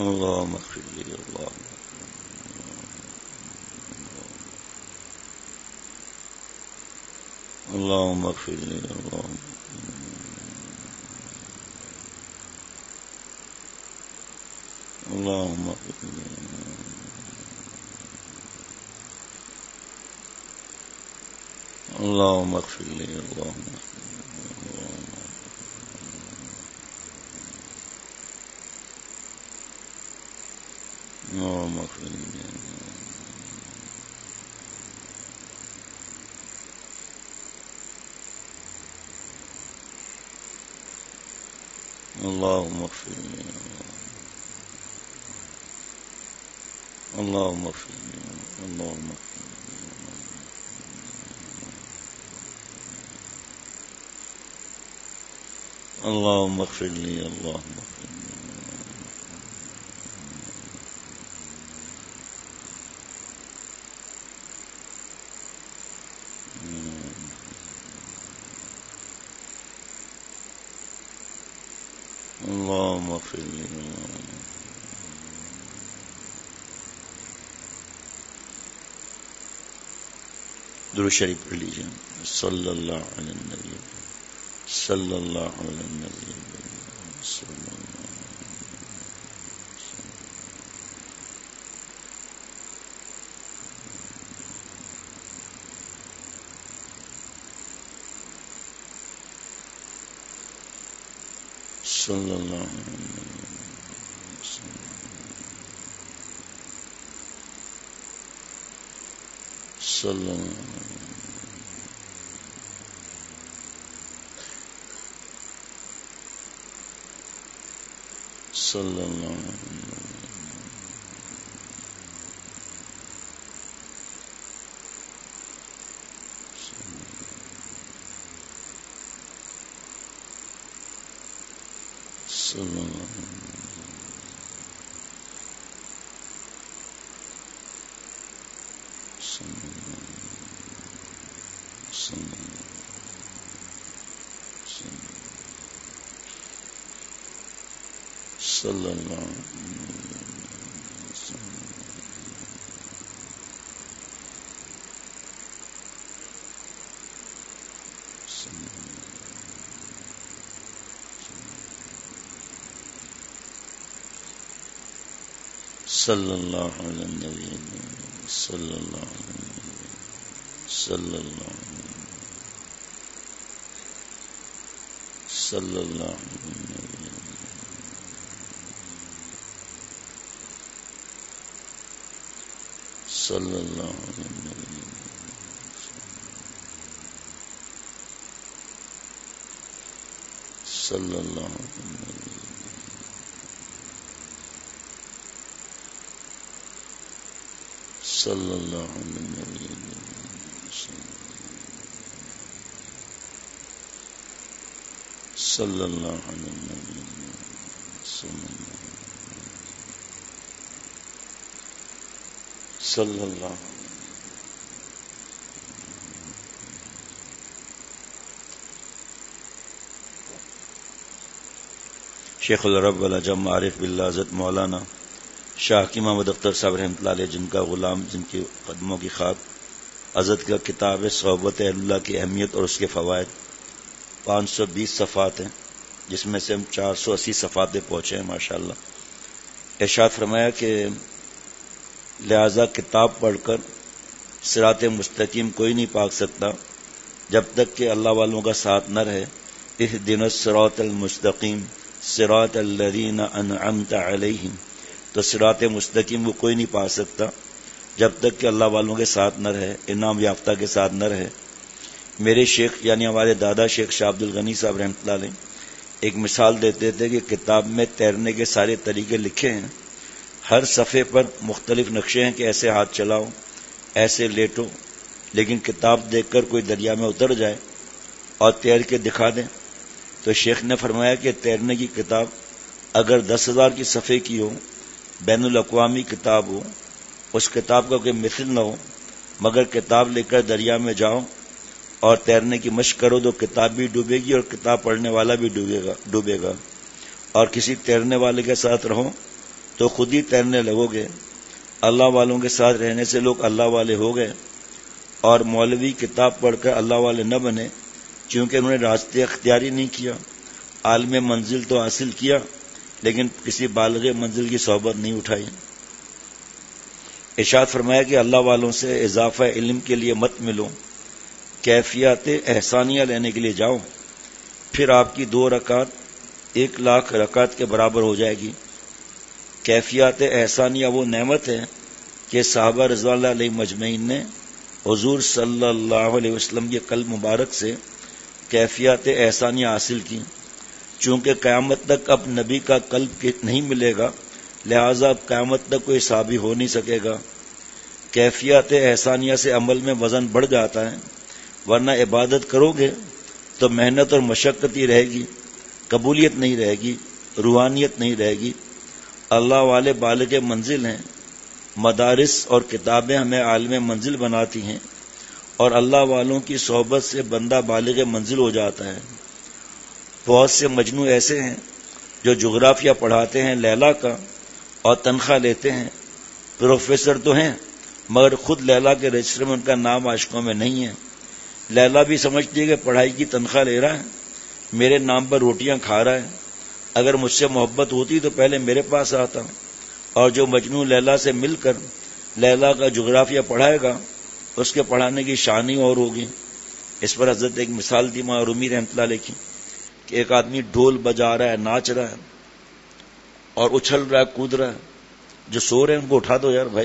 اللهم اغفر لي اللهم اغفر لي اللهم اغفر لي اللهم اغفر لي اللهم اغفر لي اللهم اغفر لي اللهم اغفر لي اللهم اللهم اغفر لي اللهم اللهم اغفر لي درود شریف پڑھ لیجیے صلی اللہ علیہ النبی صلی اللہ علیہ النبی صلی اللہ صلی اللہ صلی صلی اللہ صلی اللہ صلی اللہ علیہ النبی صلی اللہ صلی اللہ صلی اللہ صلی اللہ صلی اللہ صلی اللہ صلی اللہ صلی اللہ شیخ العرب العجم عارف باللہ حضرت مولانا شاہ کی محمد اختر صاحب رحمۃ اللہ علیہ، جن کا غلام، جن کے قدموں کی خاک، حضرت کا کتاب صحبت اہل اللہ کی اہمیت اور اس کے فوائد 520 صفحات ہیں، جس میں سے ہم 480 صفحات پہنچے ہیں ماشاءاللہ۔ ارشاد فرمایا کہ لہذا کتاب پڑھ کر صراط مستقیم کوئی نہیں پا سکتا جب تک کہ اللہ والوں کا ساتھ نہ رہے۔ اہدنا الصراط المستقیم صراط الذین انعمت علیہم، تو صراط مستقیم وہ کوئی نہیں پا سکتا جب تک کہ اللہ والوں کے ساتھ نہ رہے، انعام یافتہ کے ساتھ نہ رہے۔ میرے شیخ یعنی ہمارے دادا شیخ شاہ عبد الغنی صاحب رحمۃ اللہ علیہ ایک مثال دیتے تھے کہ کتاب میں تیرنے کے سارے طریقے لکھے ہیں، ہر صفحے پر مختلف نقشے ہیں کہ ایسے ہاتھ چلاؤ، ایسے لیٹو، لیکن کتاب دیکھ کر کوئی دریا میں اتر جائے اور تیر کے دکھا دیں تو شیخ نے فرمایا کہ تیرنے کی کتاب اگر 10,000 کی صفحے کی ہو، بین الاقوامی کتاب ہو، اس کتاب کا کوئی مثل نہ ہو، مگر کتاب لے کر دریا میں جاؤ اور تیرنے کی مشق کرو تو کتاب بھی ڈوبے گی اور کتاب پڑھنے والا بھی ڈوبے گا، اور کسی تیرنے والے کے ساتھ رہو تو خود ہی تیرنے لگو گے۔ اللہ والوں کے ساتھ رہنے سے لوگ اللہ والے ہو گئے، اور مولوی کتاب پڑھ کر اللہ والے نہ بنے، چونکہ انہوں نے راستے اختیاری نہیں کیا۔ عالم منزل تو حاصل کیا، لیکن کسی بالغ منزل کی صحبت نہیں اٹھائی۔ ارشاد فرمایا کہ اللہ والوں سے اضافہ علم کے لیے مت ملو، کیفیات احسانیہ لینے کے لیے جاؤ، پھر آپ کی 2 رکعت 1,00,000 رکعت کے برابر ہو جائے گی۔ کیفیات احسانیہ وہ نعمت ہے کہ صحابہ رضوان اللہ علیہ مجمعین نے حضور صلی اللہ علیہ وسلم کے قلب مبارک سے کیفیات احسانیہ حاصل کی۔ چونکہ قیامت تک اب نبی کا قلب نہیں ملے گا، لہذا اب قیامت تک کوئی صحابی ہو نہیں سکے گا۔ کیفیات احسانیہ سے عمل میں وزن بڑھ جاتا ہے، ورنہ عبادت کرو گے تو محنت اور مشقت ہی رہے گی، قبولیت نہیں رہے گی، روحانیت نہیں رہے گی۔ اللہ والے بالغ منزل ہیں، مدارس اور کتابیں ہمیں عالم منزل بناتی ہیں، اور اللہ والوں کی صحبت سے بندہ بالغ منزل ہو جاتا ہے۔ بہت سے مجنو ایسے ہیں جو جغرافیہ پڑھاتے ہیں لیلا کا اور تنخواہ لیتے ہیں، پروفیسر تو ہیں مگر خود لیلا کے رجسٹر میں ان کا نام عاشقوں میں نہیں ہے۔ لیلا بھی سمجھتی ہے کہ پڑھائی کی تنخواہ لے رہا ہے، میرے نام پر روٹیاں کھا رہا ہے، اگر مجھ سے محبت ہوتی تو پہلے میرے پاس آتا۔ اور جو مجنو لیلا سے مل کر لیلا کا جغرافیہ پڑھائے گا، اس کے پڑھانے کی شان ہی اور ہوگی۔ اس پر حضرت ایک مثال دی ماں رومی رحمۃ اللہ علیہ کی کہ ایک آدمی ڈھول بجا رہا ہے، ناچ رہا ہے اور اچھل رہا ہے، کود رہا ہے۔ جو سو رہے ہیں ان کو اٹھا دو یار بھائی،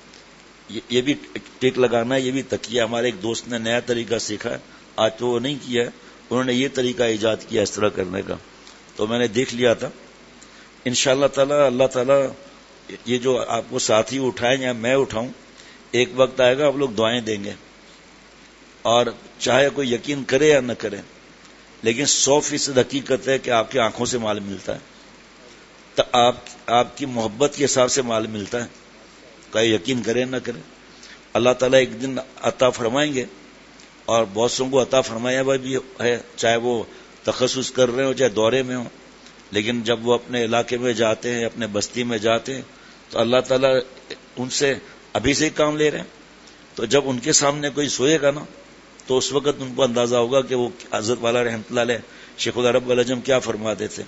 یہ بھی ٹیک لگانا ہے، یہ بھی تکیہ۔ ہمارے ایک دوست نے نیا طریقہ سیکھا ہے، آج تو وہ نہیں کیا ہے، انہوں نے یہ طریقہ ایجاد کیا اس طرح کرنے کا، تو میں نے دیکھ لیا تھا۔ انشاءاللہ تعالی اللہ تعالی یہ جو آپ کو ساتھی اٹھائیں یا میں اٹھاؤں، ایک وقت آئے گا آپ لوگ دعائیں دیں گے، اور چاہے کوئی یقین کرے یا نہ کرے، لیکن 100% حقیقت ہے کہ آپ کی آنکھوں سے مال ملتا ہے، تو آپ کی محبت کے حساب سے مال ملتا ہے، کوئی یقین کرے نہ کرے۔ اللہ تعالیٰ ایک دن عطا فرمائیں گے، اور بہت سوں کو عطا فرمایا بھی ہے، چاہے وہ تخصص کر رہے ہوں چاہے دورے میں ہوں، لیکن جب وہ اپنے علاقے میں جاتے ہیں، اپنے بستی میں جاتے ہیں، تو اللہ تعالیٰ ان سے ابھی سے ہی کام لے رہے ہیں۔ تو جب ان کے سامنے کوئی سوئے گا نا، تو اس وقت ان کو اندازہ ہوگا کہ وہ حضرت والا رحمۃ اللہ علیہ شیخ العرب العجم کیا فرماتے تھے۔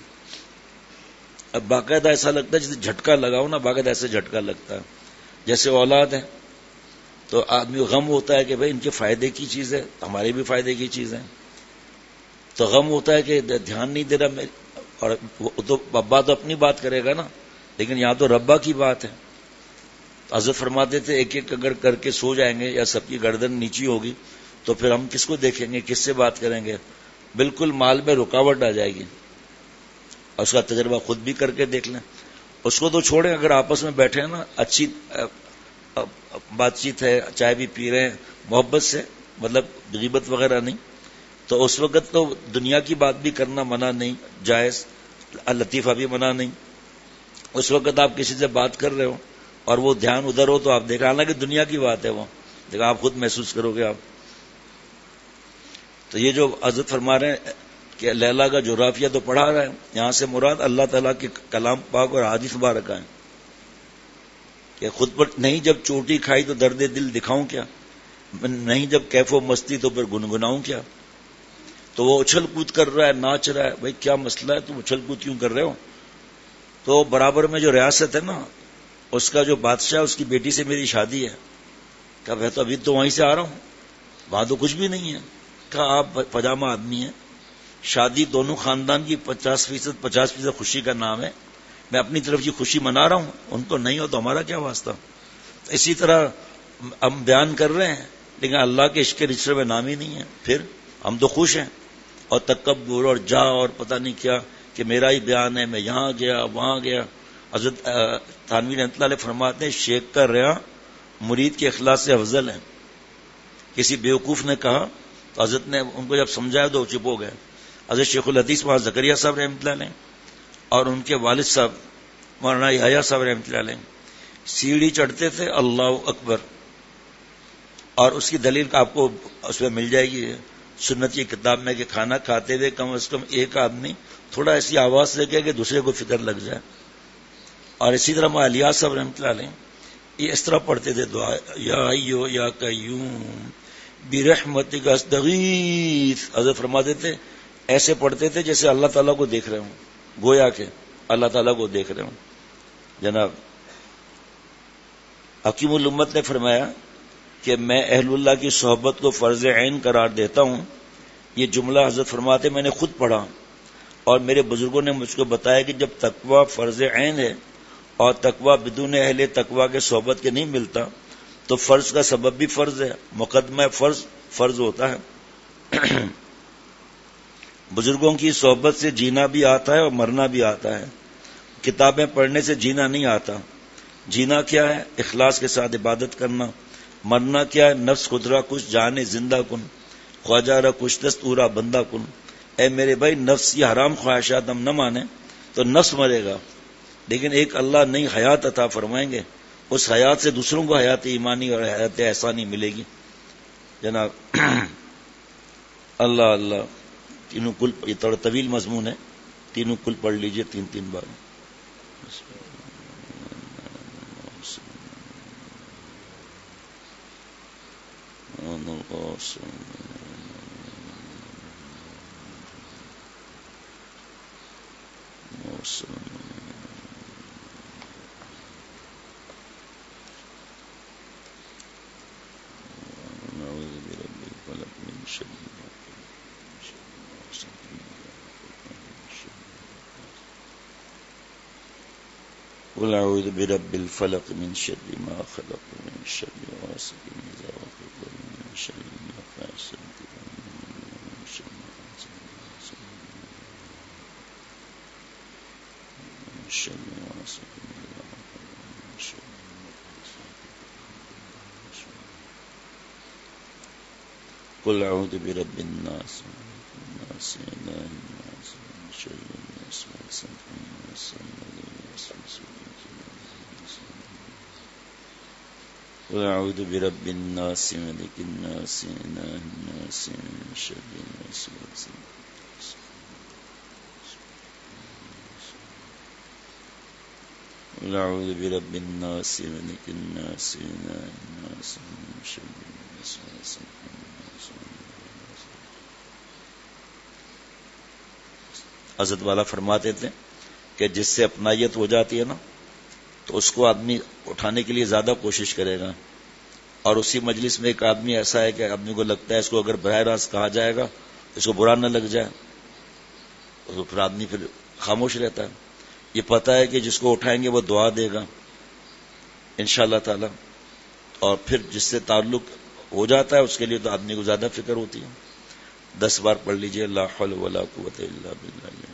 اب باقاعدہ ایسا لگتا ہے جیسے جھٹکا لگاؤ نا، باقاعدہ ایسے جھٹکا لگتا ہے۔ جیسے اولاد ہے تو آدمی کو غم ہوتا ہے کہ بھئی ان کے فائدے کی چیز ہے، ہمارے بھی فائدے کی چیز ہے، تو غم ہوتا ہے کہ دھیان نہیں دے رہا، اور تو ابا تو اپنی بات کرے گا نا، لیکن یہاں تو ربا کی بات ہے۔ حضرت فرماتے تھے ایک ایک اگر کر کے سو جائیں گے یا سب کی گردن نیچی ہوگی تو پھر ہم کس کو دیکھیں گے، کس سے بات کریں گے، بالکل مال میں رکاوٹ آ جائے گی۔ اور اس کا تجربہ خود بھی کر کے دیکھ لیں۔ اس کو تو چھوڑیں، اگر آپس میں بیٹھے ہیں نا، اچھی بات چیت ہے، چائے بھی پی رہے ہیں محبت سے، مطلب غیبت وغیرہ نہیں، تو اس وقت تو دنیا کی بات بھی کرنا منع نہیں، جائز، لطیفہ بھی منع نہیں۔ اس وقت آپ کسی سے بات کر رہے ہو اور وہ دھیان ادھر ہو تو آپ دیکھ رہے، حالانکہ دنیا کی بات ہے وہ، دیکھا آپ خود محسوس کرو گے آپ۔ تو یہ جو حضرت فرما رہے ہیں کہ لیلا کا جغرافیہ تو پڑھا رہا ہے، یہاں سے مراد اللہ تعالیٰ کے کلام پاک اور حدیث مبارکہ ہیں کہ خود پر نہیں جب چوٹی کھائی تو درد دل دکھاؤں کیا، نہیں جب کیف و مستی تو پھر گنگناؤں کیا۔ تو وہ اچھل کود کر رہا ہے، ناچ رہا ہے، بھائی کیا مسئلہ ہے، تم اچھل کود کیوں کر رہے ہو؟ تو برابر میں جو ریاست ہے نا، اس کا جو بادشاہ، اس کی بیٹی سے میری شادی ہے۔ کہا میں تو ابھی تو وہیں سے آ رہا ہوں، وہاں تو کچھ بھی نہیں ہے۔ کہا آپ پجامہ آدمی ہیں، شادی دونوں خاندان کی 50% خوشی کا نام ہے، میں اپنی طرف کی خوشی منا رہا ہوں، ان کو نہیں ہو تو ہمارا کیا واسطہ۔ اسی طرح ہم بیان کر رہے ہیں لیکن اللہ کے عشق کے رجسٹر میں نام ہی نہیں ہے، پھر ہم تو خوش ہیں، اور تکبر اور جا اور پتہ نہیں کیا کہ میرا ہی بیان ہے، میں یہاں گیا وہاں گیا۔ حضرت تھانوی رحمۃ اللہ علیہ فرماتے ہیں شیخ کا ریا مرید کے اخلاص سے افضل ہے۔ کسی بیوقوف نے کہا تو حضرت نے ان کو جب سمجھایا تو چپ ہو گئے۔ حضرت شیخ الحدیث مولانا زکریا صاحب رحمۃ اللہ علیہ اور ان کے والد صاحب مولانا یحییٰ صاحب رحمۃ اللہ علیہ سیڑھی چڑھتے تھے اللہ اکبر، اور اس کی دلیل آپ کو اس میں مل جائے گی سنت کی کتاب میں کہ کھانا کھاتے ہوئے کم از کم ایک آدمی تھوڑا ایسی آواز سے کہے کہ دوسرے کو فکر لگ جائے، اور اسی طرح الیاس صاحب رحمۃ اللہ علیہ یہ اس طرح پڑھتے تھے دعا، یا ایو یا قیوم برحمتک استغیث. حضرت فرماتے تھے ایسے پڑھتے تھے جیسے اللہ تعالیٰ کو دیکھ رہے ہوں، گویا کہ اللہ تعالیٰ کو دیکھ رہے ہوں. جناب حکیم الامت نے فرمایا کہ میں اہل اللہ کی صحبت کو فرض عین قرار دیتا ہوں. یہ جملہ حضرت فرماتے میں نے خود پڑھا اور میرے بزرگوں نے مجھ کو بتایا کہ جب تقوی فرض عین ہے اور تقوی بدون اہل تقوی کے صحبت کے نہیں ملتا تو فرض کا سبب بھی فرض ہے، مقدمہ فرض ہوتا ہے. بزرگوں کی صحبت سے جینا بھی آتا ہے اور مرنا بھی آتا ہے. کتابیں پڑھنے سے جینا نہیں آتا. جینا کیا ہے؟ اخلاص کے ساتھ عبادت کرنا. مرنا کیا ہے؟ نفس خدرہ کچھ جانے زندہ کن، خواجہ را کچھ دست اورا بندہ کن. اے میرے بھائی، نفس کی حرام خواہشات ہم نہ مانیں تو نفس مرے گا، لیکن ایک اللہ نئی حیات عطا فرمائیں گے، اس حیات سے دوسروں کو حیات ایمانی اور حیات احسانی ملے گی. جناب اللہ اللہ تینوں کل، یہ تھوڑا طویل مضمون ہے، تینوں کل پڑھ لیجئے 3 بار. قل اعوذ برب الفلق من شر ما خلق ومن شر غاسق اذا وقب ومن شر النفاثات ومن شر حاسد ومن شر غاسق اذا وقب ومن شر النفاثات. قل اعوذ برب الناس الناس اله الناس من شر الوسواس الخناس الذي يوسوس قل اعوذ برب الناس ملك الناس اله الناس من شر الوسواس. قل اعوذ برب الناس ملك الناس اله الناس من شر الوسواس. حضرت والا فرماتے تھے کہ جس سے اپنائیت ہو جاتی ہے نا تو اس کو آدمی اٹھانے کے لیے زیادہ کوشش کرے گا، اور اسی مجلس میں ایک آدمی ایسا ہے کہ آدمی کو لگتا ہے اس کو اگر براہ راست کہا جائے گا اس کو برا نہ لگ جائے تو پھر آدمی پھر خاموش رہتا ہے. یہ پتا ہے کہ جس کو اٹھائیں گے وہ دعا دے گا انشاءاللہ تعالی، اور پھر جس سے تعلق ہو جاتا ہے اس کے لیے تو آدمی کو زیادہ فکر ہوتی ہے. 10 بار پڑھ لیجئے لا حول ولا قوت الا باللہ.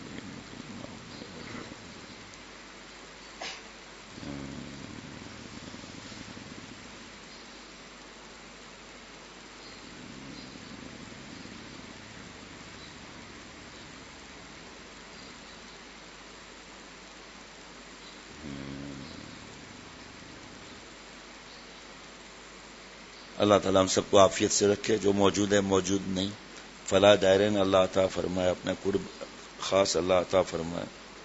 اللہ تعالیٰ ہم سب کو عافیت سے رکھے، جو موجود ہے موجود نہیں فلاح دائرین اللہ عطا فرمائے، اپنا قرب خاص اللہ عطا فرمائے.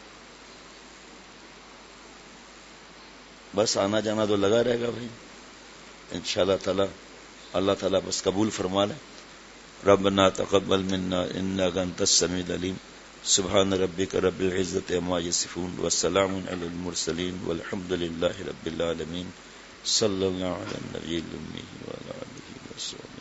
بس آنا جانا تو لگا رہے گا بھائی انشاءاللہ تعالی. اللہ تعالیٰ بس قبول فرما لے. ربنا تقبل منا انک انت السمیع العلیم. سبحان ربک رب العزت عما یصفون والسلام علی المرسلین والحمد للہ رب العالمین. صلی اللہ علی النبی الامی وعلی آلہ وصحبہ.